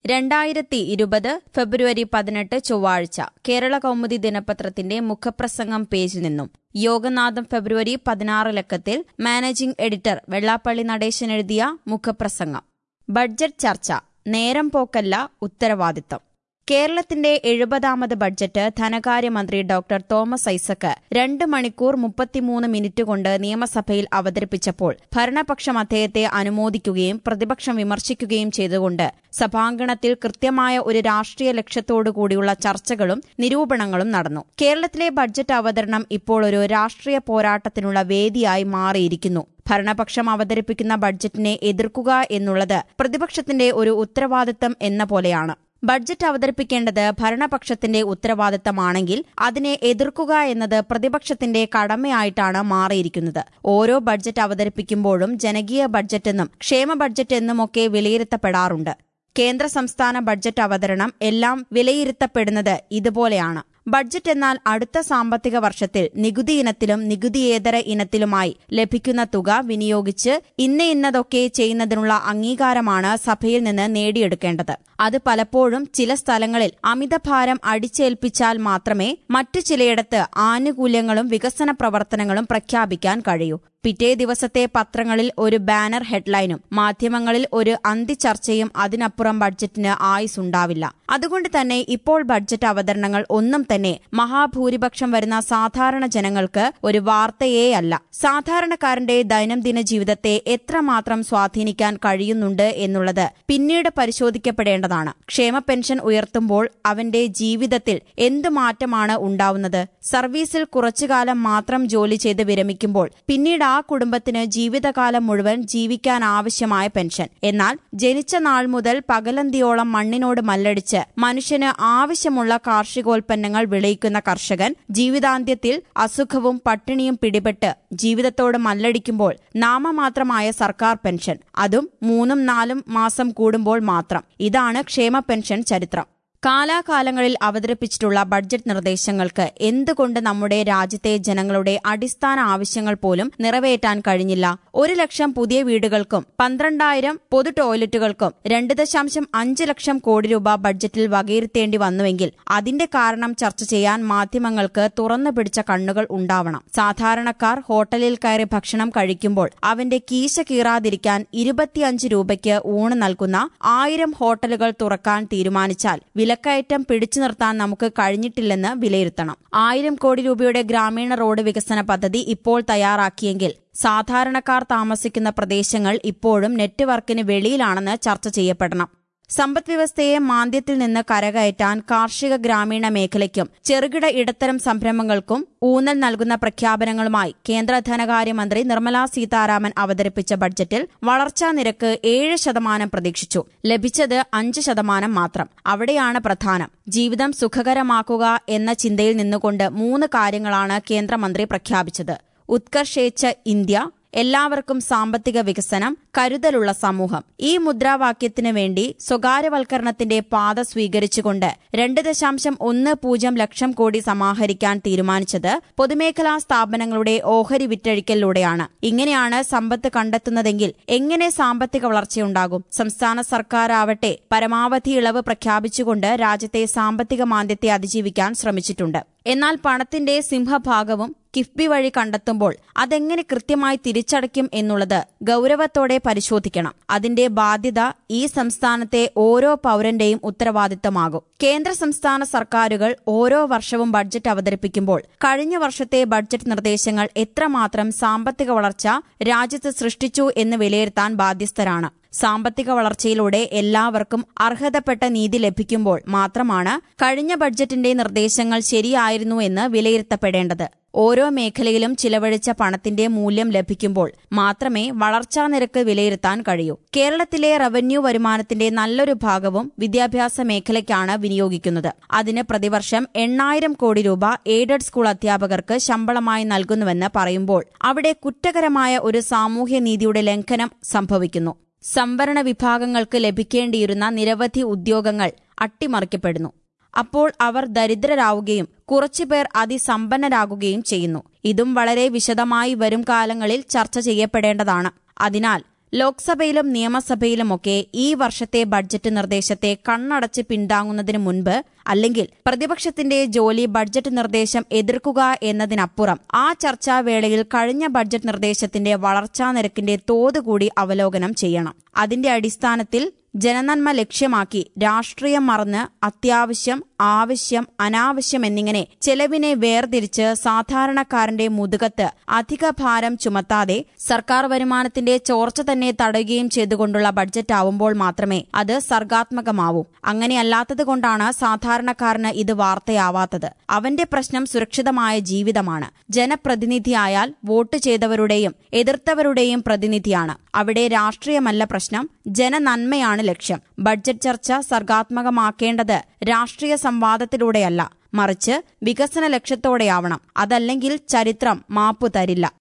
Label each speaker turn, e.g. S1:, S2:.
S1: 2020 ഫെബ്രുവരി 18 ചൊവ്വാഴ്ച കേരള കൗമുദി ദിനപത്രത്തിന്റെ മുഖപ്രസംഗം പേജിൽ നിന്നും യോഗനാഥം ഫെബ്രുവരി 16 ലക്കത്തിൽ മാനേജിംഗ് എഡിറ്റർ വെള്ളാപ്പള്ളി നടേശൻ എഴുതിയ മുഖപ്രസംഗം. ബഡ്ജറ്റ് ചർച്ച നേരം പോക്കല്ല, ഉത്തരവാദിത്തം. കേരളത്തിന്റെ 70ാമത് ബഡ്ജറ്റ് ധനകാര്യമന്ത്രി ഡോക്ടർ തോമസ് ഐസക് 2 മണിക്കൂർ 33 മിനിറ്റ് കൊണ്ട് നിയമസഭയിൽ അവതരിപ്പിച്ചപ്പോൾ ഭരണപക്ഷം അദ്ദേഹത്തെ അനുമോദിക്കുകയും പ്രതിപക്ഷം വിമർശിക്കുകയും ചെയ്തുകൊണ്ട് സഭാംഗണത്തിൽ കൃത്യമായ ഒരു രാഷ്ട്രീയ ലക്ഷ്യത്തോടുകൂടിയുള്ള ചർച്ചകളും നിരൂപണങ്ങളും നടന്നു. കേരളത്തിലെ ബഡ്ജറ്റ് അവതരണം ഇപ്പോൾ ഒരു രാഷ്ട്രീയ പോരാട്ടത്തിനുള്ള വേദിയായി മാറിയിരിക്കുന്നു. ഭരണപക്ഷം അവതരിപ്പിക്കുന്ന ബഡ്ജറ്റിനെ എതിർക്കുക എന്നുള്ളത് പ്രതിപക്ഷത്തിന്റെ ഒരു ഉത്തരവാദിത്തം എന്ന പോലെയാണ്. ബഡ്ജറ്റ് അവതരിപ്പിക്കേണ്ടത് ഭരണപക്ഷത്തിന്റെ ഉത്തരവാദിത്തമാണെങ്കിൽ അതിനെ എതിർക്കുക എന്നത് പ്രതിപക്ഷത്തിന്റെ കടമയായിട്ടാണ് മാറിയിരിക്കുന്നത്. ഓരോ ബഡ്ജറ്റ് അവതരിപ്പിക്കുമ്പോഴും ജനകീയ ബഡ്ജറ്റെന്നും ക്ഷേമ ബഡ്ജറ്റ് എന്നുമൊക്കെ വിലയിരുത്തപ്പെടാറുണ്ട്. കേന്ദ്ര സംസ്ഥാന ബഡ്ജറ്റ് അവതരണം എല്ലാം വിലയിരുത്തപ്പെടുന്നത് ഇതുപോലെയാണ്. ബഡ്ജറ്റ് എന്നാൽ അടുത്ത സാമ്പത്തിക വർഷത്തിൽ നികുതി ഇനത്തിലും നികുതിയേതര ഇനത്തിലുമായി ലഭിക്കുന്ന തുക വിനിയോഗിച്ച് ഇന്നതൊക്കെ ചെയ്യുന്നതിനുള്ള അംഗീകാരമാണ് സഭയിൽ നിന്ന് നേടിയെടുക്കേണ്ടത്. അത് പലപ്പോഴും ചില സ്ഥലങ്ങളിൽ അമിതഭാരം അടിച്ചേൽപ്പിച്ചാൽ മാത്രമേ മറ്റു ചിലയിടത്ത് ആനുകൂല്യങ്ങളും വികസന പ്രവർത്തനങ്ങളും പ്രഖ്യാപിക്കാൻ കഴിയൂ. പിറ്റേ ദിവസത്തെ പത്രങ്ങളിൽ ഒരു ബാനർ ഹെഡ്ലൈനും മാധ്യമങ്ങളിൽ ഒരു അന്തിചർച്ചയും അതിനപ്പുറം ബഡ്ജറ്റിന് ആയുസ്സുണ്ടാവില്ല. അതുകൊണ്ട് തന്നെ ഇപ്പോൾ ബഡ്ജറ്റ് അവതരണങ്ങൾ ഒന്നും തന്നെ മഹാഭൂരിപക്ഷം വരുന്ന സാധാരണ ജനങ്ങൾക്ക് ഒരു വാർത്തയേയല്ല. സാധാരണക്കാരന്റെ ദൈനംദിന ജീവിതത്തെ എത്രമാത്രം സ്വാധീനിക്കാൻ കഴിയുന്നുണ്ട് എന്നുള്ളത് പിന്നീട് പരിശോധിക്കപ്പെടേണ്ടതാണ്. ക്ഷേമ പെൻഷൻ ഉയർത്തുമ്പോൾ അവന്റെ ജീവിതത്തിൽ എന്തു മാറ്റമാണ് ഉണ്ടാവുന്നത്? സർവീസിൽ കുറച്ചുകാലം മാത്രം ജോലി ചെയ്ത് വിരമിക്കുമ്പോൾ പിന്നീട് ആ കുടുംബത്തിന് ജീവിതകാലം മുഴുവൻ ജീവിക്കാൻ ആവശ്യമായ പെൻഷൻ. എന്നാൽ ജനിച്ച നാൾ മുതൽ പകലന്തിയോളം മണ്ണിനോട് മല്ലടിച്ച് മനുഷ്യന് ആവശ്യമുള്ള കാർഷികോൽപ്പന്നങ്ങൾ വിളയിക്കുന്ന കർഷകൻ ജീവിതാന്ത്യത്തിൽ അസുഖവും പട്ടിണിയും പിടിപെട്ട് ജീവിതത്തോട് മല്ലടിക്കുമ്പോൾ നാമമാത്രമായ സർക്കാർ പെൻഷൻ, അതും 3-4 മാസം കൂടുമ്പോൾ മാത്രം. ഇതാണ് ക്ഷേമ പെൻഷൻ ചരിത്രം. കാലാകാലങ്ങളിൽ അവതരിപ്പിച്ചിട്ടുള്ള ബഡ്ജറ്റ് നിർദ്ദേശങ്ങൾക്ക് എന്തുകൊണ്ട് നമ്മുടെ രാജ്യത്തെ ജനങ്ങളുടെ അടിസ്ഥാന ആവശ്യങ്ങൾ പോലും നിറവേറ്റാൻ കഴിഞ്ഞില്ല? 1 ലക്ഷം പുതിയ വീടുകൾക്കും 12,000 പൊതു ടോയ്ലറ്റുകൾക്കും 2.5 ലക്ഷം കോടി രൂപ ബഡ്ജറ്റിൽ വകയിരുത്തേണ്ടി വന്നുവെങ്കിൽ അതിന്റെ കാരണം ചർച്ച ചെയ്യാൻ മാധ്യമങ്ങൾക്ക് തുറന്നു പിടിച്ച കണ്ണുകൾ ഉണ്ടാവണം. സാധാരണക്കാർ ഹോട്ടലിൽ കയറി ഭക്ഷണം കഴിക്കുമ്പോൾ അവന്റെ കീശ കീറാതിരിക്കാൻ 25 രൂപയ്ക്ക് ഊണ് നൽകുന്ന 1000 ഹോട്ടലുകൾ തുറക്കാൻ തീരുമാനിച്ചാൽ വിലക്കയറ്റം പിടിച്ചു നിർത്താൻ നമുക്ക് കഴിഞ്ഞിട്ടില്ലെന്ന് വിലയിരുത്തണം. 1000 കോടി രൂപയുടെ ഗ്രാമീണ റോഡ് വികസന പദ്ധതി ഇപ്പോൾ തയ്യാറാക്കിയെങ്കിൽ സാധാരണക്കാർ താമസിക്കുന്ന പ്രദേശങ്ങൾ ഇപ്പോഴും നെറ്റ്വർക്കിന് വെളിയിലാണെന്ന് ചർച്ച ചെയ്യപ്പെടണം. സമ്പദ്വ്യവസ്ഥയെ മാന്ദ്യത്തിൽ നിന്ന് കരകയറ്റാൻ കാർഷിക ഗ്രാമീണ മേഖലയ്ക്കും ചെറുകിട ഇടത്തരം സംരംഭങ്ങൾക്കും ഊന്നൽ നൽകുന്ന പ്രഖ്യാപനങ്ങളുമായി കേന്ദ്ര ധനകാര്യമന്ത്രി നിർമ്മലാ സീതാരാമൻ അവതരിപ്പിച്ച ബഡ്ജറ്റിൽ വളർച്ചാ നിരക്ക് 7% പ്രതീക്ഷിച്ചു. ലഭിച്ചത് 5% മാത്രം. അവിടെയാണ് പ്രധാനം. ജീവിതം സുഖകരമാക്കുക എന്ന ചിന്തയിൽ നിന്നുകൊണ്ട് 3 കാര്യങ്ങളാണ് കേന്ദ്രമന്ത്രി പ്രഖ്യാപിച്ചത്. ഉത്കർഷേച്ഛ ഇന്ത്യ, എല്ലാവർക്കും സാമ്പത്തിക വികസനം, കരുതലുള്ള സമൂഹം. ഈ മുദ്രാവാക്യത്തിനു വേണ്ടി സ്വകാര്യവൽക്കരണത്തിന്റെ പാത സ്വീകരിച്ചുകൊണ്ട് 2.10 ലക്ഷം കോടി സമാഹരിക്കാൻ തീരുമാനിച്ചത് പൊതുമേഖലാ സ്ഥാപനങ്ങളുടെ ഓഹരി വിറ്റഴിക്കലിലൂടെയാണ്. ഇങ്ങനെയാണ് സമ്പത്ത് കണ്ടെത്തുന്നതെങ്കിൽ എങ്ങനെ സാമ്പത്തിക വളർച്ചയുണ്ടാകും? സംസ്ഥാന സർക്കാരാവട്ടെ പരമാവധി ഇളവ് പ്രഖ്യാപിച്ചുകൊണ്ട് രാജ്യത്തെ സാമ്പത്തിക മാന്ദ്യത്തെ അതിജീവിക്കാൻ ശ്രമിച്ചിട്ടുണ്ട്. എന്നാൽ പണത്തിന്റെ സിംഹഭാഗവും കിഫ്ബി വഴി കണ്ടെത്തുമ്പോൾ അതെങ്ങനെ കൃത്യമായി തിരിച്ചടയ്ക്കും എന്നുള്ളത് ഗൌരവത്തോടെ പരിശോധിക്കണം. അതിന്റെ ബാധ്യത ഈ സംസ്ഥാനത്തെ ഓരോ പൌരന്റെയും ഉത്തരവാദിത്തമാകും. കേന്ദ്ര സംസ്ഥാന സർക്കാരുകൾ ഓരോ വർഷവും ബഡ്ജറ്റ് അവതരിപ്പിക്കുമ്പോൾ കഴിഞ്ഞ വർഷത്തെ ബഡ്ജറ്റ് നിർദ്ദേശങ്ങൾ എത്രമാത്രം സാമ്പത്തിക വളർച്ച രാജ്യത്ത് സൃഷ്ടിച്ചു എന്ന് വിലയിരുത്താൻ ബാധ്യസ്ഥരാണ്. സാമ്പത്തിക വളർച്ചയിലൂടെ എല്ലാവർക്കും അർഹതപ്പെട്ട നീതി ലഭിക്കുമ്പോൾ മാത്രമാണ് കഴിഞ്ഞ ബഡ്ജറ്റിന്റെ നിർദ്ദേശങ്ങൾ ശരിയായിരുന്നു എന്ന് വിലയിരുത്തപ്പെടേണ്ടത്. ഓരോ മേഖലയിലും ചിലവഴിച്ച പണത്തിന്റെ മൂല്യം ലഭിക്കുമ്പോൾ മാത്രമേ വളർച്ചാ നിരക്ക് വിലയിരുത്താൻ കഴിയൂ. കേരളത്തിലെ റവന്യൂ വരുമാനത്തിന്റെ നല്ലൊരു ഭാഗവും വിദ്യാഭ്യാസ മേഖലയ്ക്കാണ് വിനിയോഗിക്കുന്നത്. അതിന് പ്രതിവർഷം 8,000 കോടി രൂപ എയ്ഡഡ് സ്കൂൾ അധ്യാപകർക്ക് ശമ്പളമായി നൽകുന്നുവെന്ന് പറയുമ്പോൾ അവിടെ കുറ്റകരമായ ഒരു സാമൂഹ്യനീതിയുടെ ലംഘനം സംഭവിക്കുന്നു. സംവരണ വിഭാഗങ്ങൾക്ക് ലഭിക്കേണ്ടിയിരുന്ന നിരവധി ഉദ്യോഗങ്ങൾ അട്ടിമറിക്കപ്പെടുന്നു. അപ്പോൾ അവർ ദരിദ്രരാവുകയും കുറച്ചുപേർ അതിസമ്പന്നരാകുകയും ചെയ്യുന്നു. ഇതും വളരെ വിശദമായി വരും കാലങ്ങളിൽ ചർച്ച ചെയ്യപ്പെടേണ്ടതാണ്. അതിനാൽ ലോക്സഭയിലും നിയമസഭയിലുമൊക്കെ ഈ വർഷത്തെ ബഡ്ജറ്റ് നിർദ്ദേശത്തെ കണ്ണടച്ച് പിന്താങ്ങുന്നതിന് മുൻപ് അല്ലെങ്കിൽ പ്രതിപക്ഷത്തിന്റെ ജോലി ബഡ്ജറ്റ് നിർദ്ദേശം എതിർക്കുക എന്നതിനപ്പുറം ആ ചർച്ചാവേളയിൽ കഴിഞ്ഞ ബഡ്ജറ്റ് നിർദ്ദേശത്തിന്റെ വളർച്ചാ നിരക്കിന്റെ തോത് കൂടി അവലോകനം ചെയ്യണം. അതിന്റെ അടിസ്ഥാനത്തിൽ ജനനന്മ ലക്ഷ്യമാക്കി രാഷ്ട്രീയം മറന്ന് അത്യാവശ്യം, ആവശ്യം, അനാവശ്യം എന്നിങ്ങനെ ചെലവിനെ വേർതിരിച്ച് സാധാരണക്കാരന്റെ മുതുകത്ത് അധിക ഭാരം ചുമത്താതെ സർക്കാർ വരുമാനത്തിന്റെ ചോർച്ച തന്നെ തടയുകയും ചെയ്തുകൊണ്ടുള്ള ബഡ്ജറ്റ് ആവുമ്പോൾ മാത്രമേ അത് സർഗാത്മകമാവൂ. അങ്ങനെയല്ലാത്തതുകൊണ്ടാണ് സാധാരണക്കാരന് ഇത് വാർത്തയാവാത്തത്. അവന്റെ പ്രശ്നം സുരക്ഷിതമായ ജീവിതമാണ്. ജനപ്രതിനിധിയായാൽ വോട്ട് ചെയ്തവരുടെയും എതിർത്തവരുടെയും പ്രതിനിധിയാണ്. അവിടെ രാഷ്ട്രീയമല്ല പ്രശ്നം, ജനനന്മയാണ് ലക്ഷ്യം. ബഡ്ജറ്റ് ചർച്ച സർഗാത്മകമാക്കേണ്ടത് രാഷ്ട്രീയ സംവാദത്തിലൂടെയല്ല, മറിച്ച് വികസന ലക്ഷ്യത്തോടെയാവണം. അതല്ലെങ്കിൽ ചരിത്രം മാപ്പു തരില്ല.